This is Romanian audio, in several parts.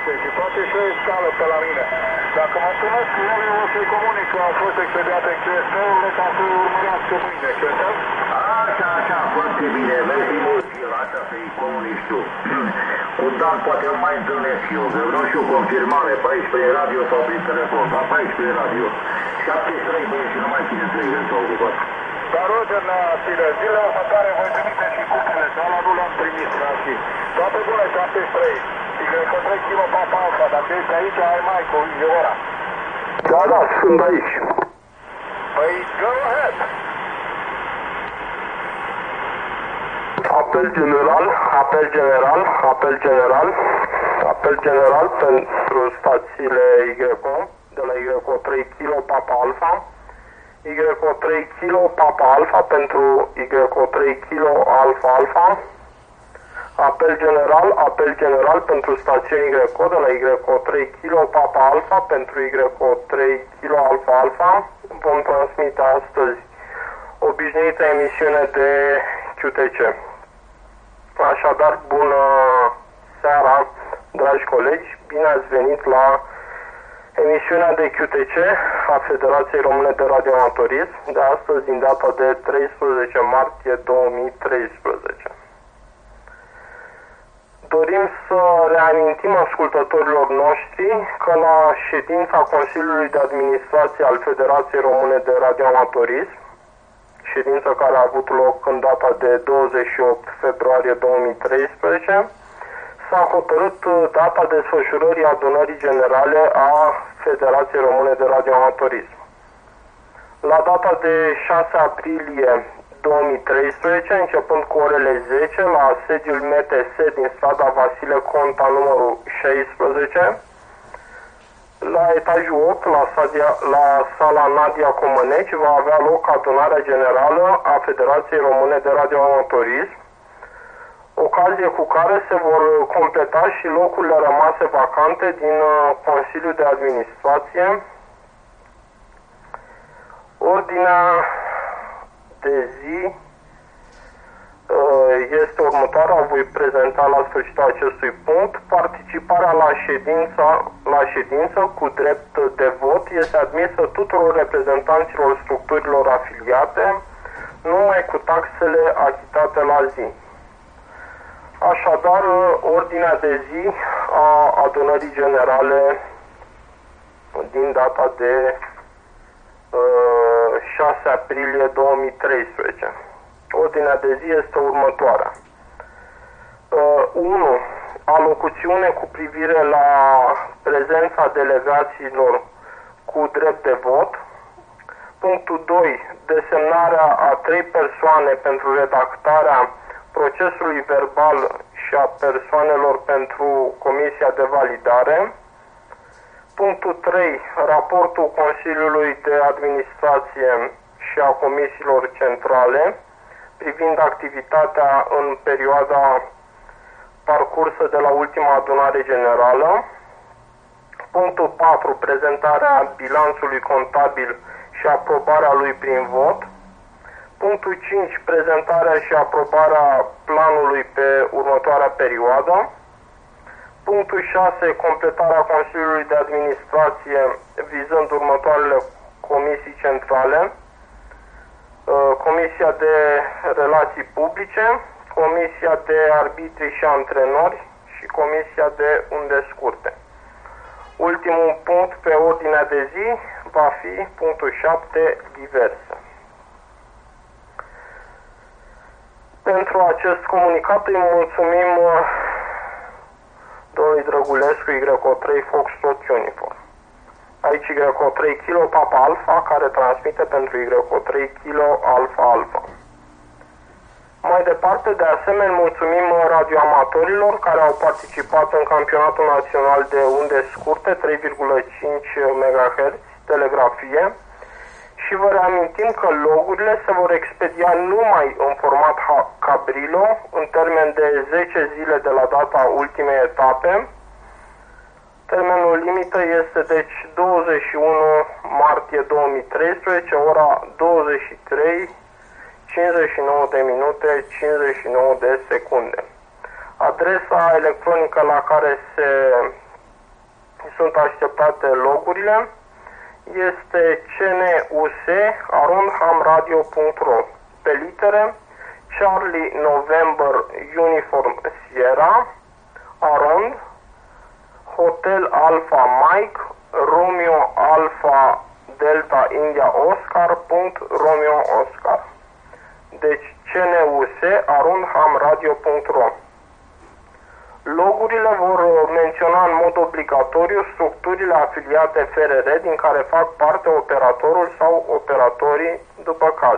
și poate să e scală pe la mine. Dacă mă întâlnesc cu ele, o să-i comunic că au fost expediate în QSL-urile ca să urmărească mâine, QSL? Așa, foarte bine, mergi mult, asta să-i comunici tu. Cu Dan poate nu mai întâlnesc eu, că vreau și o confirmare pe aici, pe radio sau prin telefon, dar pe aici, pe radio. 73 băieți și nu mai ține 3 s-au ocupat. Dar Roger ne-a ține, zilele următoare voi trimite și cupele, dar ăla nu le-am trimis, frate. Toate bune, 73. Tigre că 3 kg Papa Alpha, dacă ești aici, ai mai cu ora. Da, sunt aici. Păi, go ahead. Apel general pentru stațiile YCO, de la YCO 3 kg Papa Alpha, YCO 3 kg Papa Alpha pentru YCO 3 kg Alpha Alpha, apel general pentru stațiunea YCO, de la YCO 3 kg Papa Alpha pentru YCO 3 kg Alpha Alpha. Vom transmite astăzi obișnuită emisiune de QTC. Așadar, bună seara, dragi colegi, bine ați venit la emisiunea de QTC a Federației Române de Radioamatorism, de astăzi, din data de 13 martie 2013. Dorim să reamintim ascultătorilor noștri că la ședința Consiliului de Administrație al Federației Române de Radioamatorism, ședință care a avut loc în data de 28 februarie 2013, s-a hotărât data desfășurării adunării generale a Federației Române de Radioamatorism. La data de 6 aprilie 2013, începând cu orele 10, la sediul MTS din strada Vasile Conta numărul 16, la etajul 8, la sala Nadia Comăneci, va avea loc adunarea generală a Federației Române de Radioamatorism, ocazie cu care se vor completa și locurile rămase vacante din Consiliul de Administrație. Ordinea de zi este următoarea, o voi prezenta la sfârșitul acestui punct. Participarea la ședință cu drept de vot este admisă tuturor reprezentanților structurilor afiliate, numai cu taxele achitate la zi. Așadar, ordinea de zi a adunării generale din data de 6 aprilie 2013. Ordinea de zi este următoarea. 1. Alocuțiune cu privire la prezența delegațiilor cu drept de vot. Punctul 2. Desemnarea a 3 persoane pentru redactarea procesului verbal și a persoanelor pentru Comisia de Validare. Punctul 3. Raportul Consiliului de Administrație și a Comisiilor Centrale privind activitatea în perioada parcursă de la ultima adunare generală. Punctul 4. Prezentarea bilanțului contabil și aprobarea lui prin vot. Punctul 5. Prezentarea și aprobarea planului pe următoarea perioadă. Punctul 6. Completarea Consiliului de Administrație vizând următoarele comisii centrale. Comisia de Relații Publice, Comisia de Arbitri și Antrenori și Comisia de Unde Scurte. Ultimul punct pe ordinea de zi va fi punctul 7, diverse. Pentru acest comunicat îi mulțumim domnului Drăgulescu, YCO3 Foxtrot Uniform. Aici YCO3 kg Papa Alpha, care transmite pentru YCO3 kg Alpha Alpha. Mai departe, de asemenea, mulțumim radioamatorilor care au participat în campionatul național de unde scurte 3,5 MHz telegrafie și vă reamintim că logurile se vor expedia numai în format Cabrilo în termen de 10 zile de la data ultimei etape. Termenul limită este deci 21 martie 2013, ora 23, 59 de minute, 59 de secunde. Adresa electronică la care se sunt așteptate logurile, este cnus@radio.ro. Pe litere, Charlie November Uniform Sierra, Arond, Hotel Alpha Mike, Romeo Alpha Delta India Oscar, Romeo Oscar. Deci cnus@radio.ro. Logurile vor menționa în mod obligatoriu structurile afiliate FRR din care fac parte operatorul sau operatorii după caz.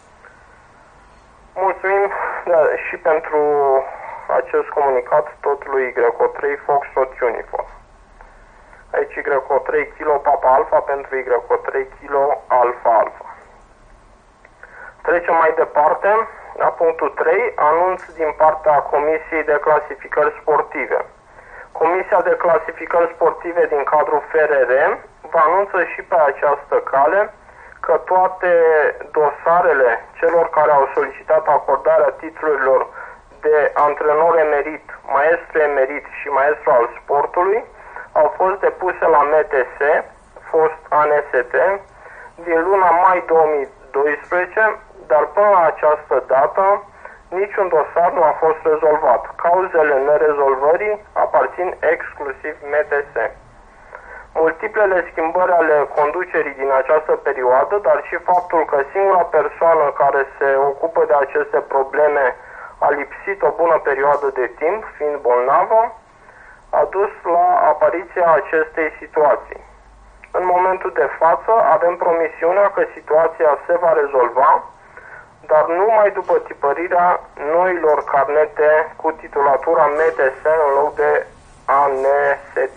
Mulțumim și pentru acest comunicat tot lui Greco3 Foxtrot Uniform. Aici Greco3 Kilo Papa Alpha pentru Greco3 Kilo Alpha Alpha. Trecem mai departe la punctul 3, anunț din partea Comisiei de Clasificări Sportive. Comisia de Clasificări Sportive din cadrul FRR vă anunță și pe această cale că toate dosarele celor care au solicitat acordarea titlurilor de antrenor emerit, maestru emerit și maestru al sportului au fost depuse la MTS, fost ANST, din luna mai 2012, dar până la această dată niciun dosar nu a fost rezolvat. Cauzele nerezolvării aparțin exclusiv MTS. Multiplele schimbări ale conducerii din această perioadă, dar și faptul că singura persoană care se ocupă de aceste probleme a lipsit o bună perioadă de timp, fiind bolnavă, a dus la apariția acestei situații. În momentul de față avem promisiunea că situația se va rezolva, dar numai după tipărirea noilor carnete cu titulatura MTS în loc de ANST.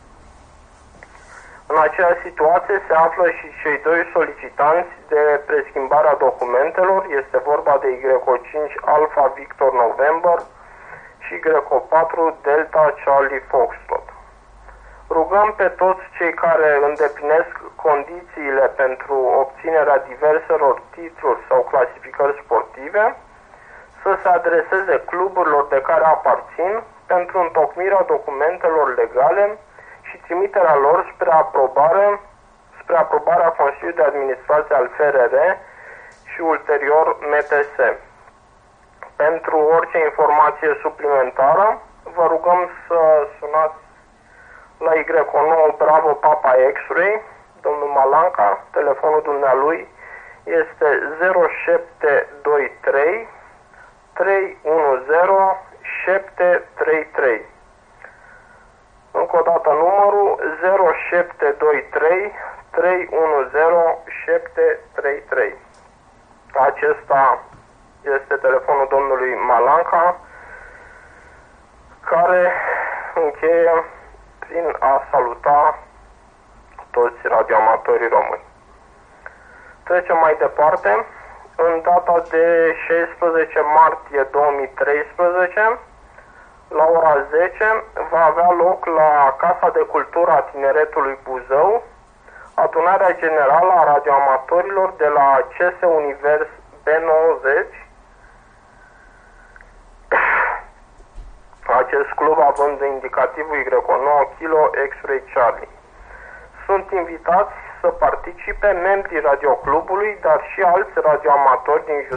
În aceeași situație se află și cei doi solicitanți de preschimbarea documentelor, este vorba de Y5 Alpha Victor November și Y4 Delta Charlie Foxtrot. Rugăm pe toți cei care îndeplinesc condițiile pentru obținerea diverselor titluri sau clasificări sportive să se adreseze cluburilor de care aparțin pentru întocmirea documentelor legale și trimiterea lor spre aprobarea Consiliului de Administrație al FRR și ulterior MTS. Pentru orice informație suplimentară, vă rugăm să sunați la Y9 Bravo Papa X-Ray, domnul Malanca, telefonul dumnealui este 0723 310 733. Încă o dată numărul 0723 310 733. Acesta este telefonul domnului Malanca, care încheie prin a saluta toți radioamatorii români. Trecem mai departe. În data de 16 martie 2013, la ora 10, va avea loc la Casa de Cultură a Tineretului Buzău adunarea generală a radioamatorilor de la CS Univers B90. Acest club având indicativul Y9 Kilo X-Ray Charlie. Sunt invitați să participe membrii radioclubului, dar și alți radioamatori din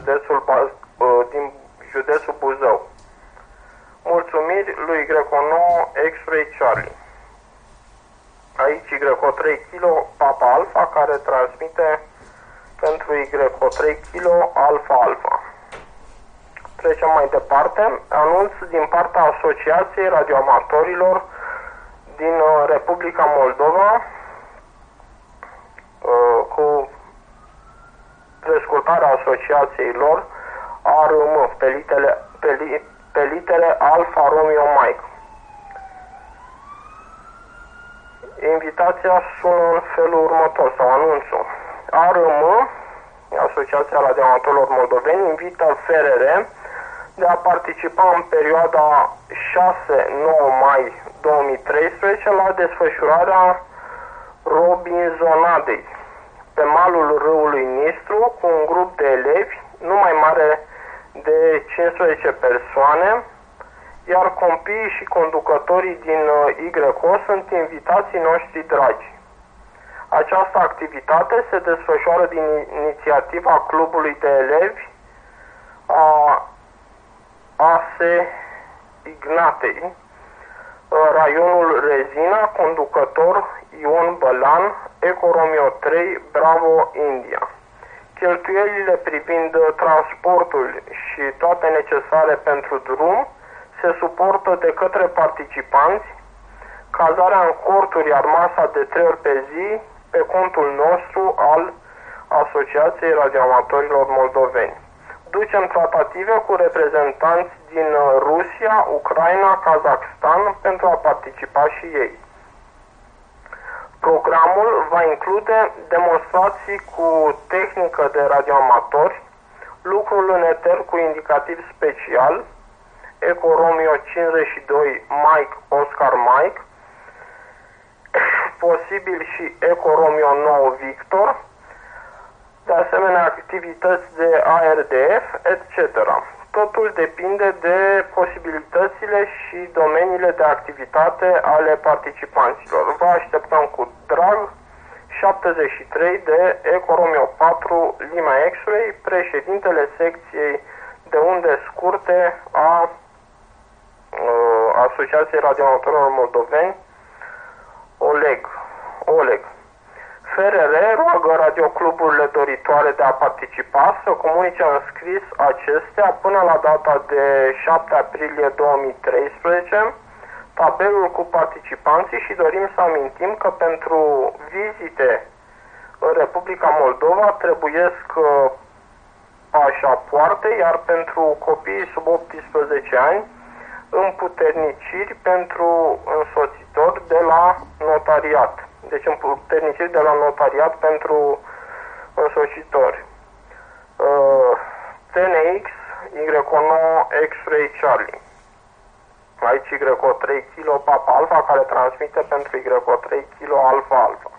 județul Buzău. Mulțumiri lui Y9 X-Ray Charlie. Aici Y3 Kilo Papa Alpha, care transmite pentru Y3 Kilo Alpha Alpha. Trecem mai departe. Anunț din partea Asociației Radioamatorilor din Republica Moldova cu prescurtarea asociației lor ARM pe litere Alfa Romeo Mike. Invitația sună în felul următor, sau anunțul. ARM, Asociația Radioamatorilor Moldoveni, invită FRR de a participa în perioada 6-9 mai 2013 la desfășurarea Robinzonadei pe malul râului Nistru cu un grup de elevi nu mai mare de 15 persoane, iar copiii și conducătorii din YO sunt invitații noștri dragi. Această activitate se desfășoară din inițiativa Clubului de Elevi a ASE Ignatei, raionul Rezina, conducător Ion Bălan, Eco Romeo 3, Bravo, India. Cheltuielile privind transportul și toate necesare pentru drum se suportă de către participanți, cazarea în corturi, iar masa de 3 ori pe zi pe contul nostru al Asociației Radioamatorilor Moldoveni. Ducem tratative cu reprezentanți din Rusia, Ucraina, Kazakhstan pentru a participa și ei. Programul va include demonstrații cu tehnică de radioamatori, lucrul în eter cu indicativ special, Eco Romeo 52 Mike Oscar Mike, posibil și Eco Romeo 9 Victor, de asemenea activități de ARDF, etc. Totul depinde de posibilitățile și domeniile de activitate ale participanților. Vă așteptăm cu drag. 73 de Eco Romeo 4 Lima X-Ray, președintele secției de unde scurte a Asociației Radioamatorilor Moldoveni, Oleg. FRR roagă radiocluburile doritoare de a participa să comunice în scris acestea până la data de 7 aprilie 2013 tabelul cu participanții și dorim să amintim că pentru vizite în Republica Moldova trebuiesc pașapoarte, iar pentru copiii sub 18 ani împuterniciri pentru însoțitori de la notariat. Deci împuterniciri de la notariat pentru însoțitori. TNX Y9 X-Ray Charlie. Aici Y3 kg Papa Alpha, care transmite pentru Y3 kg Alpha Alpha.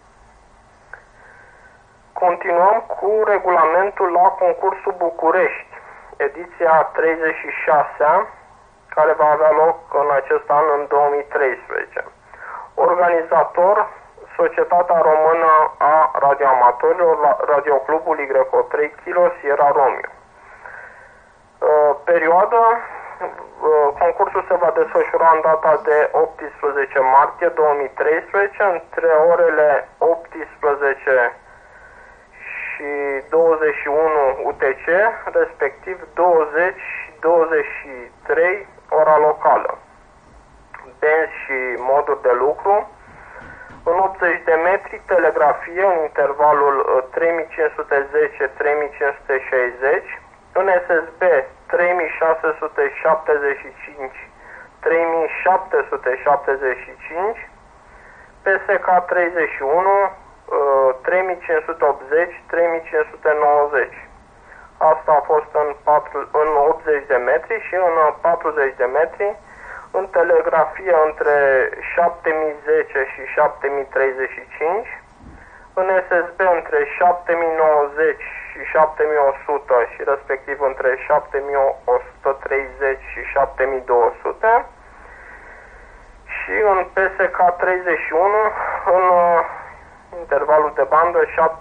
Continuăm cu regulamentul la concursul București, ediția 36-a, care va avea loc în acest an, în 2013. Organizator, Societatea Română a Radioamatorilor, Radioclubul Y3 kg Sierra Romeo. Perioada, concursul se va desfășura în data de 18 martie 2013 între orele 18 și 21 UTC, respectiv 20 și 23 ora locală. Benzi și moduri de lucru. În 80 de metri, telegrafie în intervalul 3510-3560, în SSB 3675-3775, PSK 31 3580-3590. Asta a fost în 80 de metri și în 40 de metri în telegrafie între 7010 și 7035, în SSB între 7090 și 7100 și respectiv între 7130 și 7200 și în PSK 31 în intervalul de bandă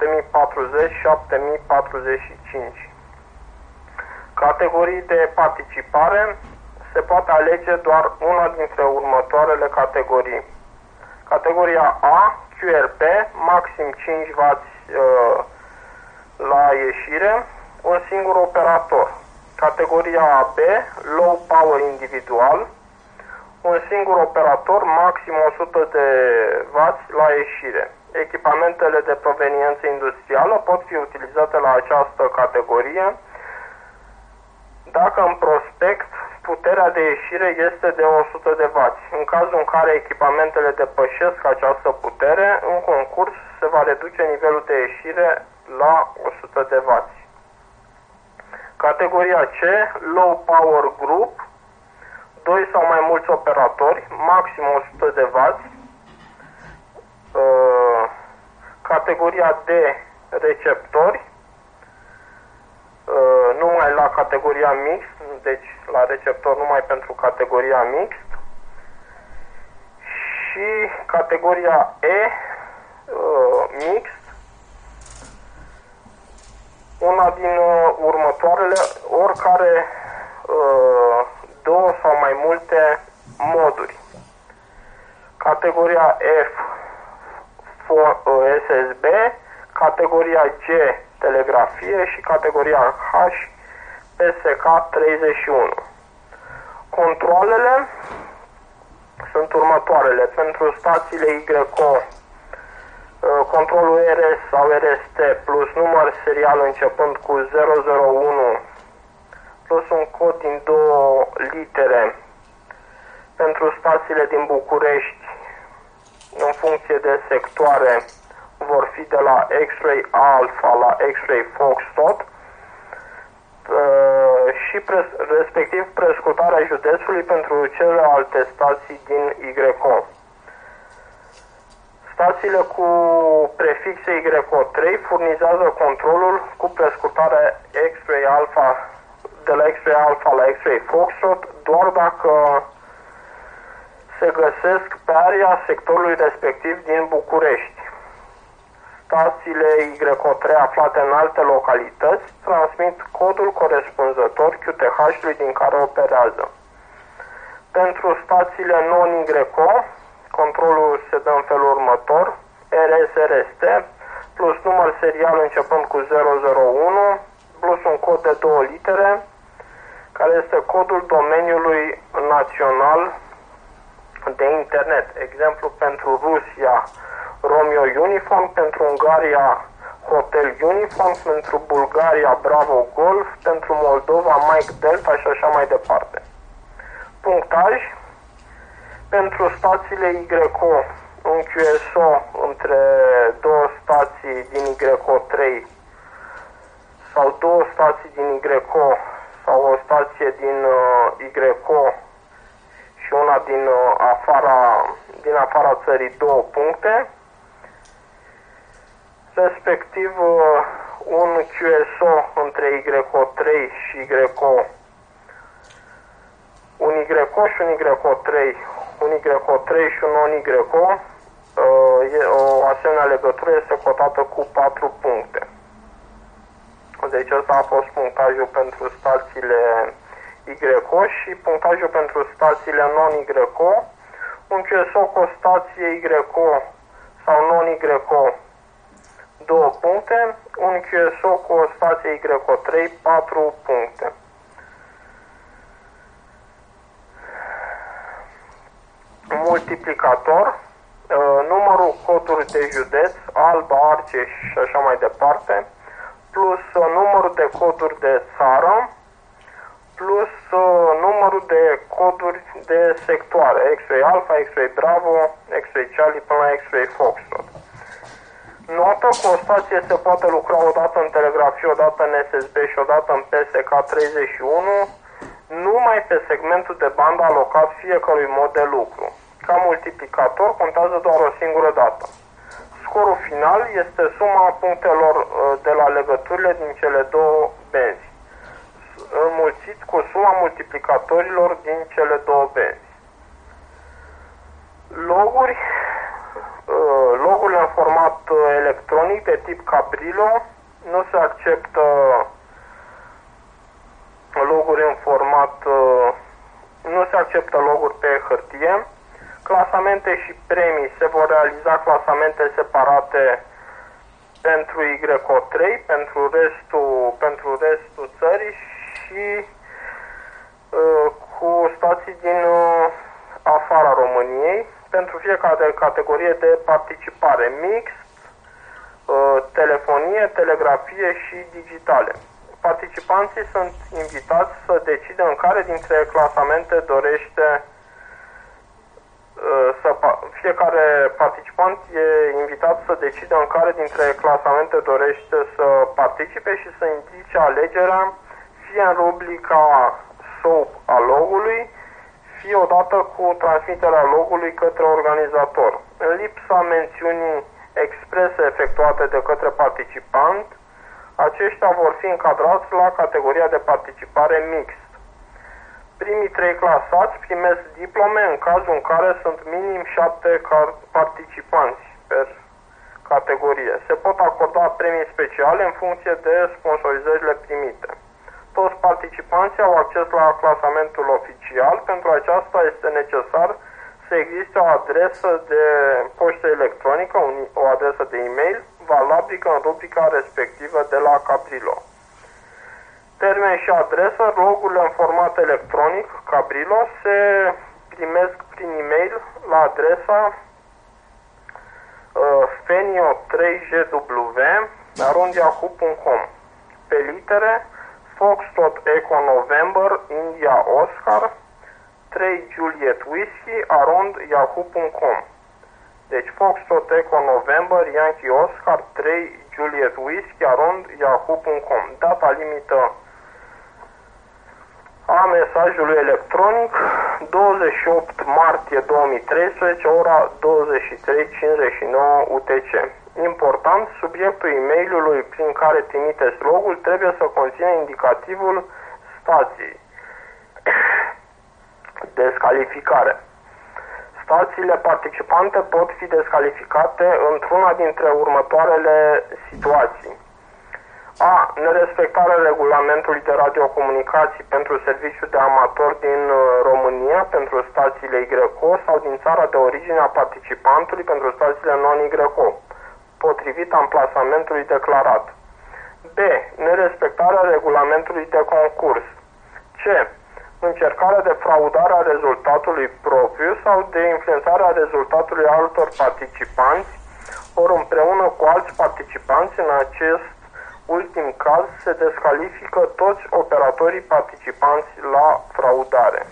7040-7045. Categorii de participare: se poate alege doar una dintre următoarele categorii. Categoria A, QRP, maxim 5W la ieșire, un singur operator. Categoria B, low power individual, un singur operator, maxim 100 de W la ieșire. Echipamentele de proveniență industrială pot fi utilizate la această categorie dacă în prospect puterea de ieșire este de 100 de W. În cazul în care echipamentele depășesc această putere, în concurs se va reduce nivelul de ieșire la 100 de W. Categoria C, Low Power Group, 2 sau mai mulți operatori, maxim 100 de W. Categoria D, receptori, nu mai numai la categoria mixt, deci la receptor numai pentru categoria mixt. Și categoria E, mixt, una din următoarele, oricare două sau mai multe moduri. Categoria F, SSB, categoria G, telegrafie și categoria H, PSK31. Controlele sunt următoarele. Pentru stațiile YCO, controlul RS sau RST plus număr serial începând cu 001 plus un cod din 2 litere. Pentru stațiile din București, în funcție de sectoare, vor fi de la X-Ray Alpha la X-Ray Foxtrot și respectiv prescutarea județului pentru celelalte stații din YCO. Stațiile cu prefixe YCO3 furnizează controlul cu prescutare X-Ray Alpha de la X-Ray Alpha la X-Ray Foxtrot doar dacă se găsesc pe area sectorului respectiv din București. Stațiile YCO3 aflate în alte localități transmit codul corespunzător QTH-ului din care operează. Pentru stațiile non-YCO, controlul se dă în felul următor: RS-RST plus număr serial începând cu 001 plus un cod de 2 litere, care este codul domeniului național de internet. Exemplu, pentru Rusia, Romeo Uniform, pentru Ungaria, Hotel Uniform, pentru Bulgaria, Bravo Golf, pentru Moldova, Mike Delta și așa mai departe. Punctaj: pentru stațiile YCO, un QSO între două stații din YCO3 sau două stații din YCO sau o stație din YCO și una din afara țării, 2 puncte, respectiv un QSO între YCO3 și YCO, un YCO și un YCO3, un YCO3 și un non-YCO, o asemenea legătură este cotată cu 4 puncte. Deci ăsta a fost punctajul pentru stațiile YCO și punctajul pentru stațiile non-YCO. Un QSO cu o stație YCO sau non-YCO, 2 puncte. Un QSO cu o stație YCO3, 4 puncte. Multiplicator, numărul coduri de județ, Alba, Argeș și așa mai departe, plus numărul de coduri de țară, plus numărul de coduri de sectoare, X-Ray Alpha, X-Ray Bravo, X-Ray Charlie până la X-Ray Foxtrot. Notă: cu o stație se poate lucra odată în telegrafie, odată în SSB și odată în PSK31, numai pe segmentul de bandă alocat fiecărui mod de lucru. Ca multiplicator contează doar o singură dată. Scorul final este suma punctelor de la legăturile din cele două benzi, înmulțit cu suma multiplicatorilor din cele două benzi. Loguri. Logurile în format electronic de tip Cabrillo, nu se acceptă loguri în format, nu se acceptă loguri pe hârtie. Clasamente și premii: se vor realiza clasamente separate pentru YCO3, pentru restul țării și cu stații din afara României, pentru fiecare categorie de participare: mixt, telefonie, telegrafie și digitale. Participanții sunt invitați să decidă în care dintre clasamente dorește fiecare participant e invitat să decidă în care dintre clasamente dorește să participe și să indice alegerea fie în rubrica SOAP a logului, fie odată cu transmiterea logului către organizator. În lipsa mențiunii exprese efectuate de către participant, Aceștia vor fi încadrați la categoria de participare mixt. Primii 3 clasați primesc diplome în cazul în care sunt minim 7 participanți per categorie. Se pot acorda premii speciale în funcție de sponsorizările primite. Toți participanții au acces la clasamentul oficial. Pentru aceasta este necesar să existe o adresă de poștă electronică, o adresă de e-mail valabilă în rubrica respectivă de la Caprilo. Termen și adresă, logurile în format electronic Caprilo se primesc prin e-mail la adresa fenio3gw@yahoo.com. Pe litere Foxtrot Echo November India Oscar 3 Juliet Whiskey @yahoo.com. Deci Foxtrot Echo November Yankee Oscar 3 Juliet Whiskey @yahoo.com. Data limită a mesajului electronic 28 martie 2013, ora 23:59 UTC. Important, subiectul e-mailului prin care trimiteți logul trebuie să conțină indicativul stației. Descalificare. Stațiile participante pot fi descalificate într-una dintre următoarele situații. A. Nerespectarea regulamentului de radiocomunicații pentru serviciul de amator din România pentru stațiile YCO sau din țara de origine a participantului pentru stațiile non-YCO, potrivit amplasamentului declarat. B. Nerespectarea regulamentului de concurs. C. Încercarea de fraudare a rezultatului propriu sau de influențarea rezultatului altor participanți, ori împreună cu alți participanți. În acest ultim caz se descalifică toți operatorii participanți la fraudare.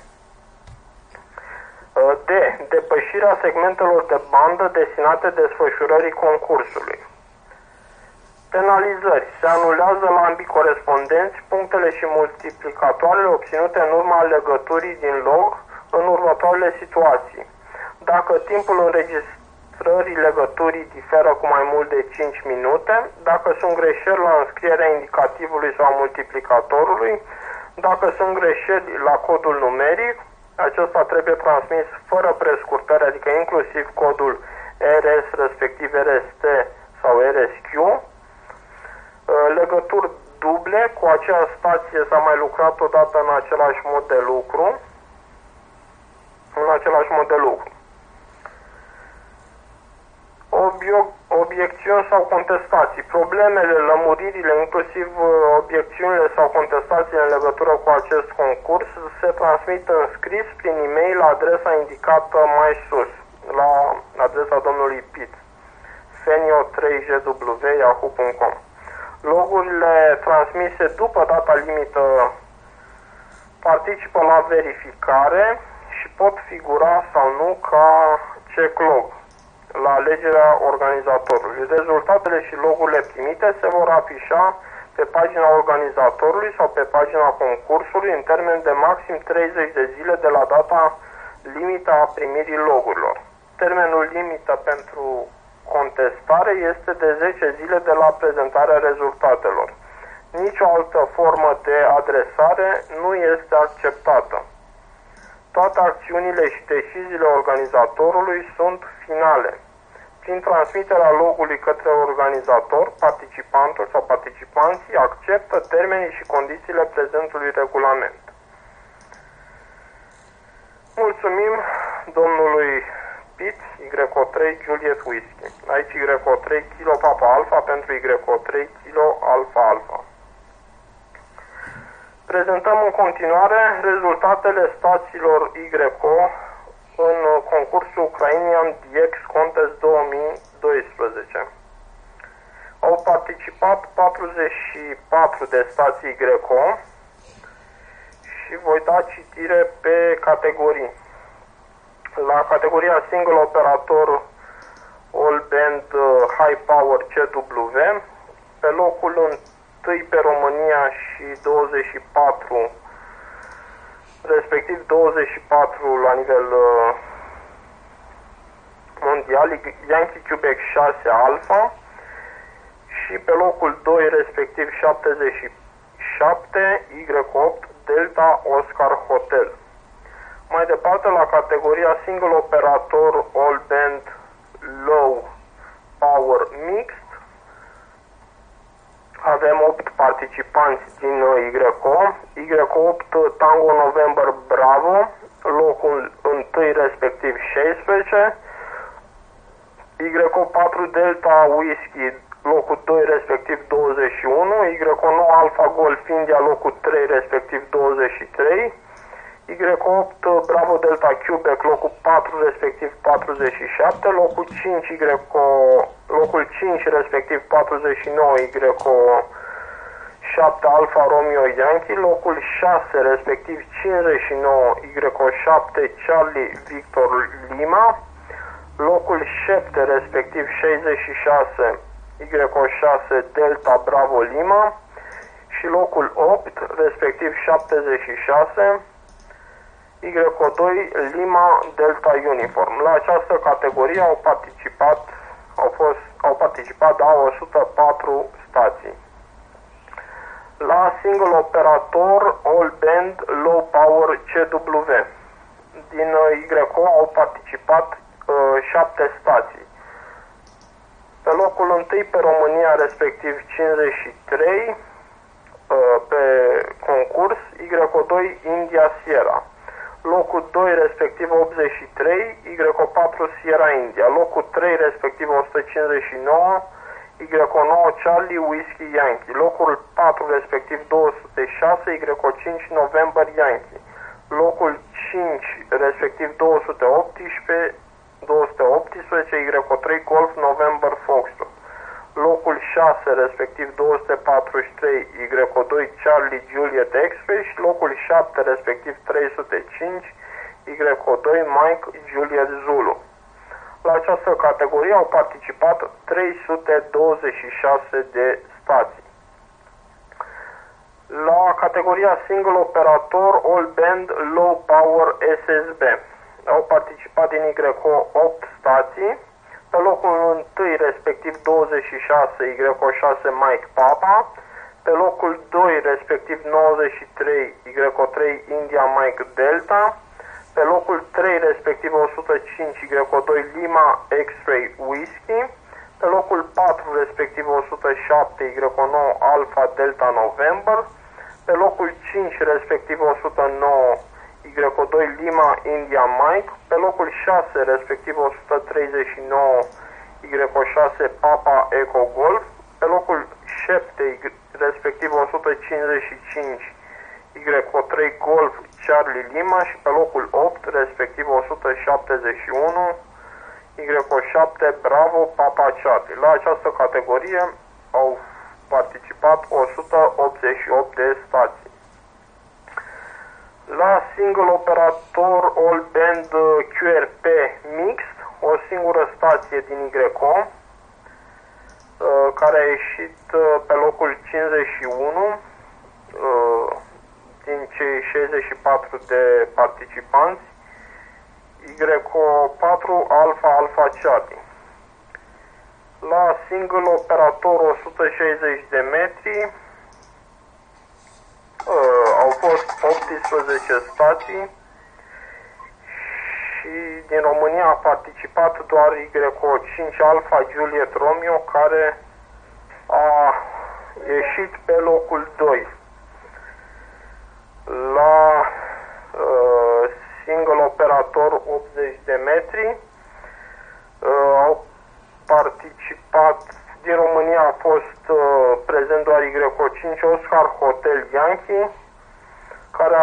D. Depășirea segmentelor de bandă destinate desfășurării concursului. Penalizări. Se anulează la ambii corespondenți punctele și multiplicatoarele obținute în urma legăturii din log în următoarele situații. Dacă timpul înregistrării legăturii diferă cu mai mult de 5 minute, dacă sunt greșeli la înscrierea indicativului sau multiplicatorului, dacă sunt greșeli la codul numeric, acesta trebuie transmis fără prescurtări, adică inclusiv codul RS, respectiv RST sau RSQ, legături duble, cu aceeași stație s-a mai lucrat odată în același mod de lucru, Obiecțiuni sau contestații. Problemele, lămuririle, inclusiv obiecțiunile sau contestațiile în legătură cu acest concurs se transmit în scris prin e-mail la adresa indicată mai sus, la adresa domnului Pitt, fenio3gw@yahoo.com. Logurile transmise după data limită participă la verificare și pot figura sau nu ca checklog la alegerea organizatorului. Rezultatele și logurile primite se vor afișa pe pagina organizatorului sau pe pagina concursului în termen de maxim 30 de zile de la data limită a primirii logurilor. Termenul limită pentru contestare este de 10 zile de la prezentarea rezultatelor. Nici o altă formă de adresare nu este acceptată. Toate acțiunile și deciziile organizatorului sunt finale. Prin transmiterea logului către organizator, participantul sau participanții acceptă termenii și condițiile prezentului regulament. Mulțumim domnului Pitt, YO3 Juliet Whiskey. Aici YO3 Kilo Papa Alpha pentru YO3 Kilo Alpha Alpha. Prezentăm în continuare rezultatele stațiilor YCO în concursul Ukrainian DX Contest 2012. Au participat 44 de stații YCO și voi da citire pe categorii. La categoria Single Operator All Band High Power CW, pe locul 1 pe România și 24, respectiv 24 la nivel mondial, Yankee Quebec 6 Alpha, și și pe locul 2 respectiv 77 Y8 Delta Oscar Hotel. Mai departe, la categoria Single Operator All Band Low Power Mixed, avem 8 participanți din Y8, Y8 Tango November Bravo, locul 1 respectiv 16, Y4 Delta Whisky, locul 2 respectiv 21, Y9 Alpha Golf India, locul 3 respectiv 23, Y8 Bravo Delta Quebec, locul 4 respectiv 47, locul 5 locul 5 respectiv 49 Y7 Alfa Romeo Yankee, locul 6 respectiv 59 Y7 Charlie Victor Lima, locul 7 respectiv 66 Y6 Delta Bravo Lima și locul 8 respectiv 76 Y2 Lima Delta Uniform. La această categorie au participat 104 stații. La Single Operator All Band Low Power CW, din YO au participat 7 stații. Pe locul 1 pe România, respectiv 53 pe concurs, Y2 India Sierra. Locul 2 respectiv 83, Y4 Sierra India. Locul 3 respectiv 159, Y9 Charlie Whisky Yankee. Locul 4 respectiv 206, Y5 November Yankee. Locul 5 respectiv 218, Y3 Golf November Foxtrot. Locul 6 respectiv 243, Y2 Charlie Juliet Express și locul 7 respectiv 305, Y2 Mike Juliet Zulu. La această categorie au participat 326 de stații. La categoria Single Operator All Band Low Power SSB au participat din YO 8 stații. Pe locul 1 respectiv 26 Y6 Mike Papa, pe locul 2 respectiv 93 Y3 India Mike Delta, pe locul 3 respectiv 105 Y2 Lima X-Ray Whisky, pe locul 4 respectiv 107 Y9 Alpha Delta November, pe locul 5 respectiv 109 Y2 Lima India Mike, pe locul 6 respectiv 139 Y6 Papa Eco Golf, pe locul 7 respectiv 155 Y3 Golf Charlie Lima și pe locul 8 respectiv 171 Y7 Bravo Papa Charlie. La această categorie au participat 188 de stații. La Single Operator All Band QRP Mixed, o singură stație din YO, care a ieșit pe locul 51 din cei 64 de participanți, Y4 Alpha Alpha Charlie. La Single Operator 160 de metri au fost 18 stații și din România a participat doar Y5 Alpha Juliet Romeo, care a ieșit pe locul 2. La Single Operator 80 de metri au participat, din România a fost prezent doar Y5 Oscar Hotel Yankee, care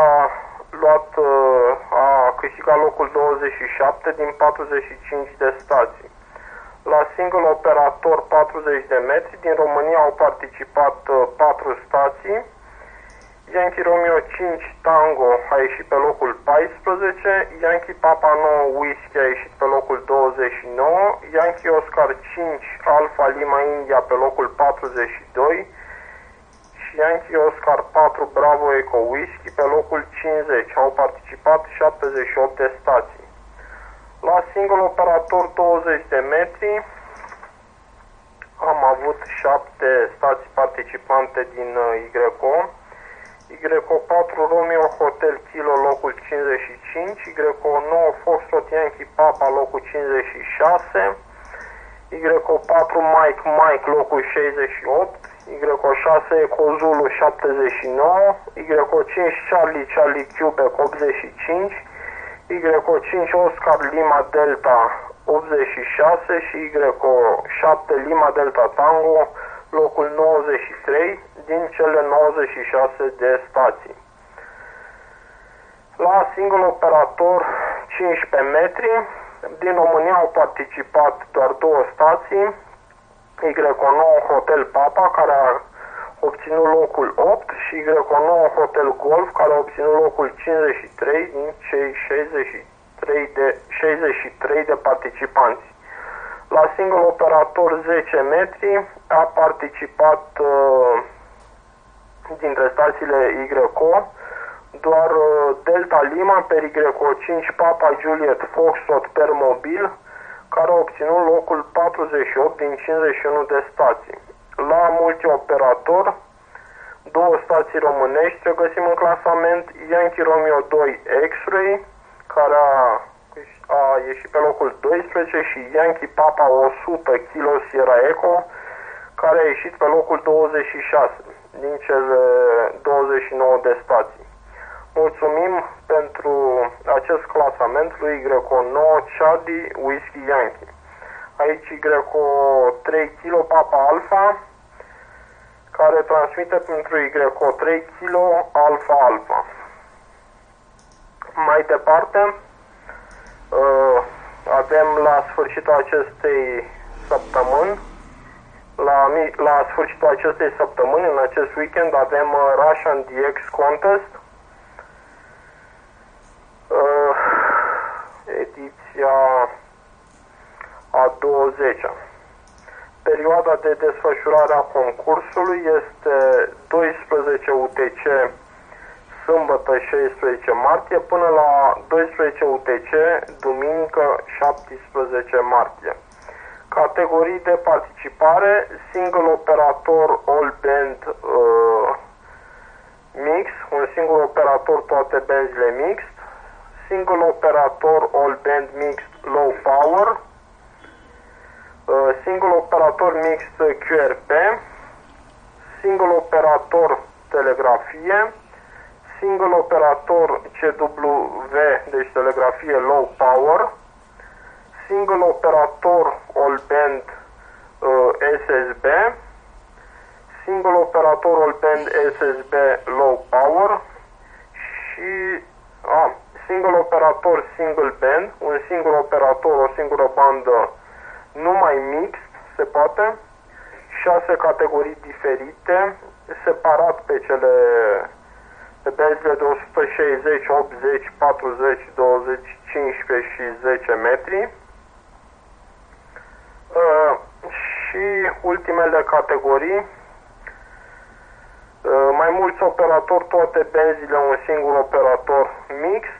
a câștigat locul 27 din 45 de stații. La Single Operator 40 de metri, din România au participat 4 stații. Yankee Romeo 5 Tango a ieșit pe locul 14, Yankee Papa 9 Whisky a ieșit pe locul 29, Yankee Oscar 5 Alpha Lima India pe locul 42 și Yankee Oscar 4 Bravo Eco Whisky pe locul 50. Au participat 78 de stații. La Single Operator 20 de metri am avut 7 stații participante din YO. YO4 Romeo Hotel Kilo locul 55, YO9 Foxtrot Yankee Papa locul 56, YO4 Mike Mike locul 68, YO6 Eco Zulu 79, YO5 Charlie Charlie Quebec 85, YO5 Oscar Lima Delta 86 și YO7 Lima Delta Tango locul 93 din cele 96 de stații. La single operator 15 metri, din România au participat doar 2 stații, YO9 Hotel Papa, care a obținut locul 8, și YO9 Hotel Golf, care a obținut locul 53 din cei 63 de participanți. La single operator 10 metri a participat dintre stațiile YO doar Delta Lima per YO5 Papa Juliet Foxtrot per mobil, care a obținut locul 48 din 51 de stații. La multioperator, 2 stații românești regăsim în clasament: Yankee Romeo 2 X-Ray, care a ieșit pe locul 12, și Yankee Papa 100 Kilo Sierra Echo, care a ieșit pe locul 26 din cele 29 de stații. Mulțumim pentru acest clasament lui YO9 Charlie Whiskey Yankee. Aici YO3 Kilo Papa Alpha, care transmite pentru YO3 Kilo Alpha Alpha. Mai departe, avem la sfârșitul acestei săptămâni, la sfârșitul acestei săptămâni, în acest weekend, avem Russian DX Contest, ediția a 20-a. Perioada de desfășurare a concursului este 12 UTC sâmbătă 16 martie până la 12 UTC duminică 17 martie. Categorii de participare: single operator all band mix, un singur operator toate benzile mixed, single operator all band mixed low power, single operator mixed QRP, single operator telegrafie, single operator CW, deci telegrafie low power, single operator all band SSB, single operator all band SSB low power și single operator single band, un singur operator, o singură bandă numai mixed, se poate, 6 categorii diferite, separat pe benzile de 160, 80, 40, 20, 15 și 10 metri. Și ultimele categorii: mai mulți operatori, toate benzile, un singur operator mixed,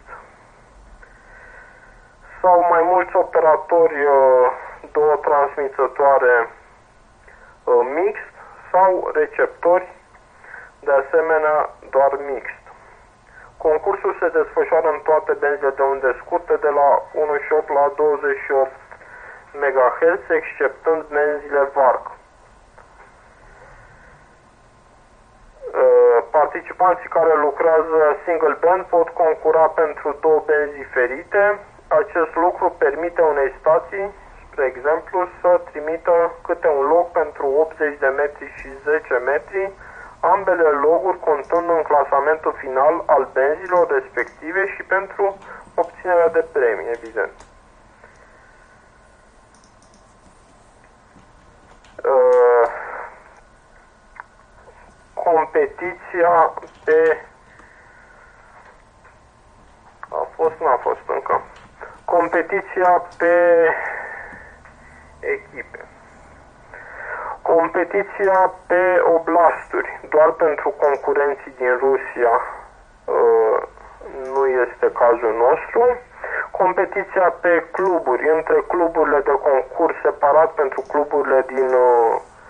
sau mai mulți operatori, 2 transmițătoare mixed, sau receptori, de asemenea, doar mixed. Concursul se desfășoară în toate benzile de unde scurte de la 1,8 la 28 MHz, exceptând benzile VARC. Participanții care lucrează single band pot concura pentru 2 benzi diferite. Acest lucru permite unei stații, spre exemplu, să trimită câte un log pentru 80 de metri și 10 metri, ambele loguri contând în clasamentul final al benzilor respective și pentru obținerea de premii, evident. Competiția pe... n-a fost încă. Competiția pe echipe. Competiția pe oblasturi, doar pentru concurenții din Rusia, nu este cazul nostru. Competiția pe cluburi, între cluburile de concurs separat pentru cluburile din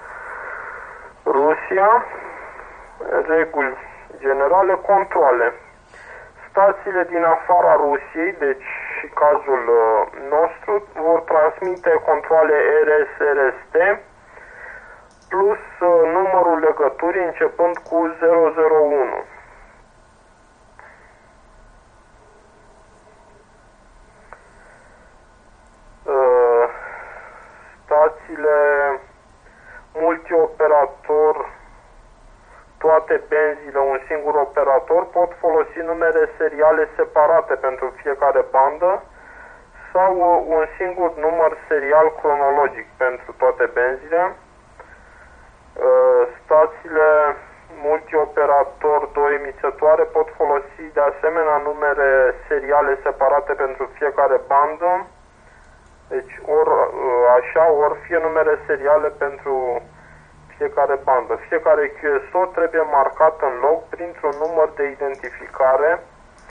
Rusia, reguli generale, controle. Stațiile din afara Rusiei, deci și cazul nostru, vor transmite controle RS-RST plus numărul legăturii începând cu 001. Stațiile multioperator, toate benzile, un singur operator, pot folosi numere seriale separate pentru fiecare bandă sau un singur număr serial cronologic pentru toate benzile. Stațiile multioperator 2 emițătoare pot folosi de asemenea numere seriale separate pentru fiecare bandă, deci ori așa, ori fie numere seriale pentru fiecare bandă. Fiecare QSO trebuie marcat în log printr-un număr de identificare.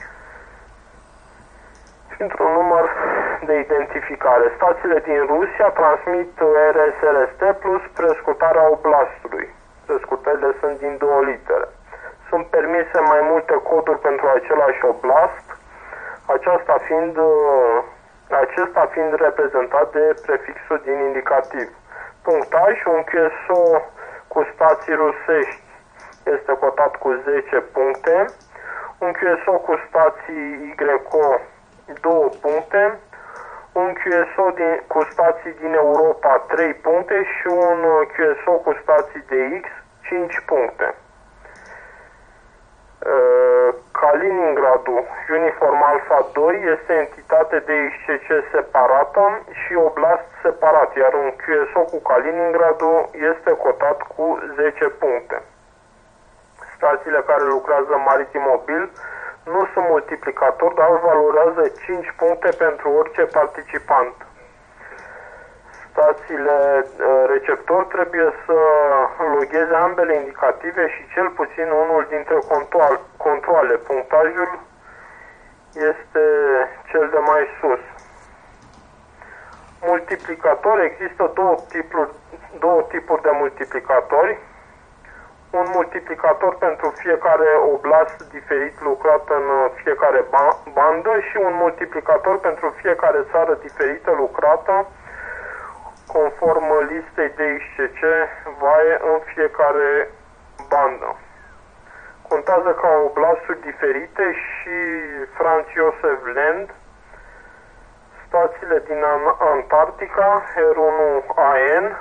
Stațiile din Rusia transmit RS-RST plus prescutarea oblastului. Prescutările sunt din 2 litere. Sunt permise mai multe coduri pentru același oblast, acesta fiind reprezentat de prefixul din indicativ. Punctaj, un QSO cu stații rusești este cotat cu 10 puncte, un QSO cu stații YO 2 puncte, un QSO cu stații din Europa 3 puncte și un QSO cu stații de X 5 puncte. Kaliningradul, Uniform Alpha 2, este entitate de ICC separată și oblast separat, iar un QSO cu Kaliningradul este cotat cu 10 puncte. Stațiile care lucrează maritim mobil nu sunt multiplicatori, dar valorează 5 puncte pentru orice participant. Stațiile receptor trebuie să logheze ambele indicative și cel puțin unul dintre controale. Punctajul este cel de mai sus. Multiplicator, există două tipuri de multiplicatori. Un multiplicator pentru fiecare oblast diferit lucrat în fiecare bandă și un multiplicator pentru fiecare țară diferită lucrată conform listei de ICC VAE în fiecare bandă. Contează ca oblasturi diferite și Franz Josef Land, stațiile din Antarctica, R1AN,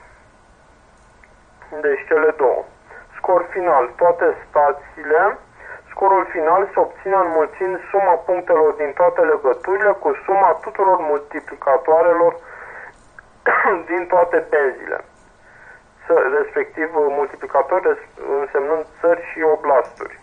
deci cele două. Scor final, toate stațiile, scorul final se obține înmulțind suma punctelor din toate legăturile cu suma tuturor multiplicatoarelor din toate benzile, respectiv multiplicatori însemnând țări și oblasturi.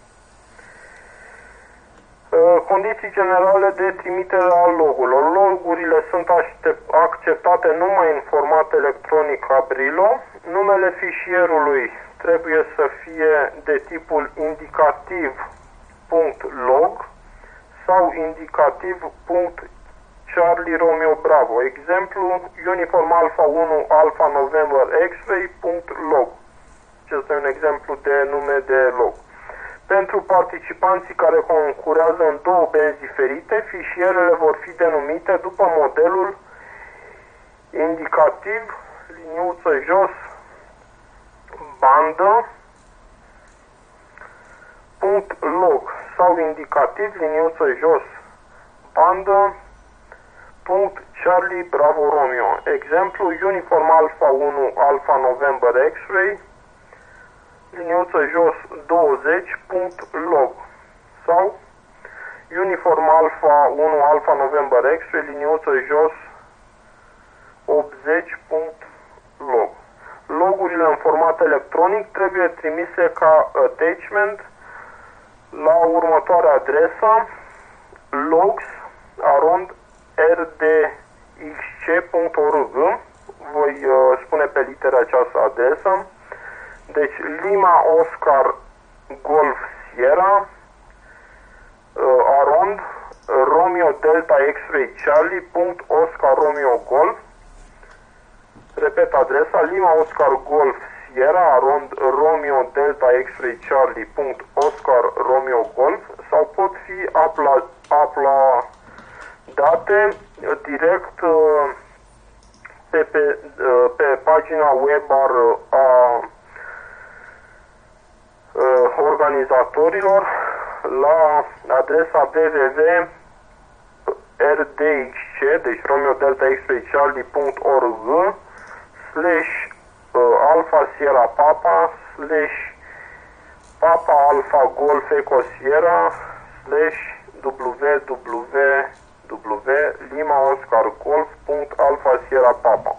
Condiții generale de trimitere a logurilor. Logurile sunt acceptate numai în format electronic Abrilo. Numele fișierului trebuie să fie de tipul indicativ.log sau indicativ.Charlie Romeo Bravo. Exemplu, Uniform Alpha 1 Alpha November X-ray.log. Acesta e un exemplu de nume de log. Pentru participanții care concurează în două benzi diferite, fișierele vor fi denumite după modelul indicativ, liniuță jos, bandă, .log sau indicativ, liniuță jos, bandă, Charlie Bravo Romeo. Exemplu, Uniform Alpha 1 Alpha November X-ray, liniuță jos 20.log sau Uniform Alpha 1 Alpha November X-ray, liniuță jos 80.log. Logurile în format electronic trebuie trimise ca attachment la următoarea adresă logs@rdxc.org. Voi spune pe litere această adresă. Deci Lima Oscar Golf Sierra arond Romeo Delta X-ray Charlie .Oscar Romeo Golf. Repet adresa Lima Oscar Golf Sierra, Romeo Delta X-Ray Charlie, Oscar Romeo Golf, sau pot fi uploadate direct pe pagina web a organizatorilor la adresa www.rdxc, deci Romeo Delta X-Ray Charlie.org /Alpha Sierra Papa /Papa Alpha Golf Eco Sierra /www Lima Oscar Golf.Alpha Sierra Papa.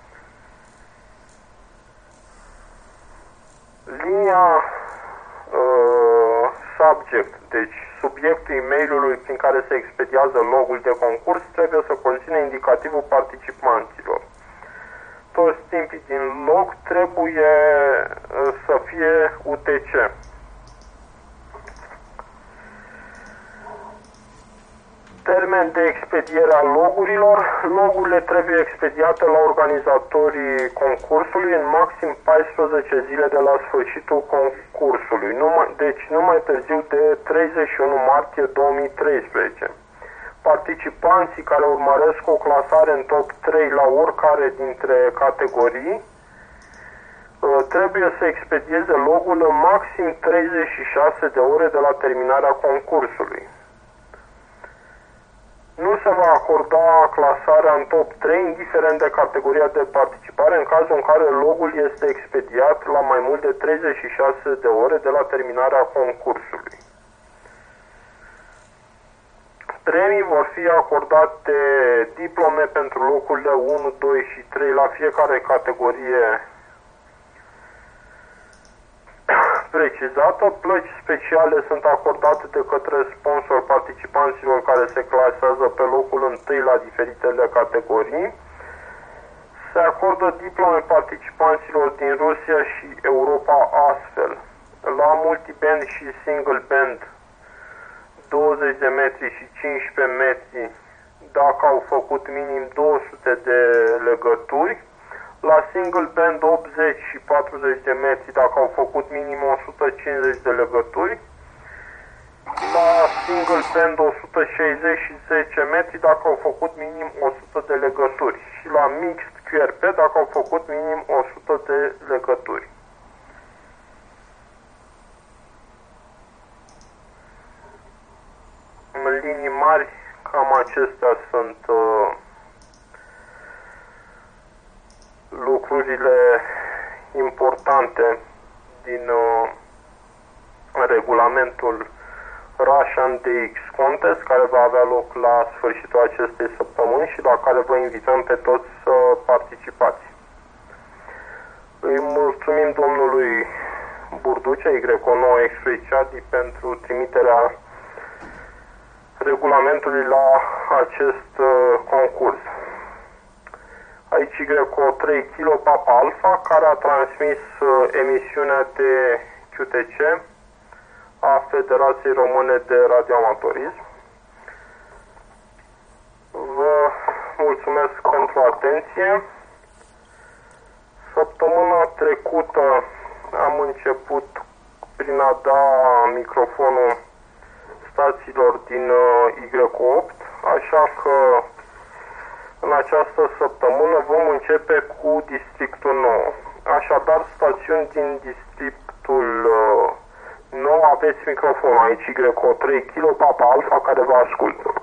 Linia subject, deci subiectul e-mailului prin care se expediază logul de concurs, trebuie să conțină indicativul participanților. Toți timpii din log trebuie să fie UTC. Termen de expediere a logurilor. Logurile trebuie expediate la organizatorii concursului în maxim 14 zile de la sfârșitul concursului, deci nu mai târziu de 31 martie 2013. Participanții care urmăresc o clasare în top 3 la oricare dintre categorii trebuie să expedieze logul în maxim 36 de ore de la terminarea concursului. Nu se va acorda clasarea în top 3, indiferent de categoria de participare, în cazul în care logul este expediat la mai mult de 36 de ore de la terminarea concursului. Premii vor fi acordate diplome pentru locurile 1, 2 și 3 la fiecare categorie precizată. Plăci speciale sunt acordate de către sponsor participanților care se clasează pe locul 1 la diferitele categorii. Se acordă diplome participanților din Rusia și Europa astfel: la multiband și single band 20 de metri și 15 metri dacă au făcut minim 200 de legături, la single band 80 și 40 de metri dacă au făcut minim 150 de legături, la single band 160 și 10 metri dacă au făcut minim 100 de legături și la mixed QRP dacă au făcut minim 100 de legături. În linii mari, cam acestea sunt lucrurile importante din regulamentul Russian DX Contest, care va avea loc la sfârșitul acestei săptămâni și la care vă invităm pe toți să participați. Îi mulțumim domnului Burducea, Y9 X-Ray Charlie, pentru trimiterea regulamentului la acest concurs. Aici Y3 Kilo Papa Alpha, care a transmis emisiunea de QTC a Federației Române de Radioamatorism. Vă mulțumesc pentru atenție. Săptămâna trecută am început prin a da microfonul stațiilor din Y8, așa că în această săptămână vom începe cu districtul 9. Așadar, stațiuni din districtul 9 aveți microfonul aici Y3 Kilo Papa Alpha, care vă ascultă.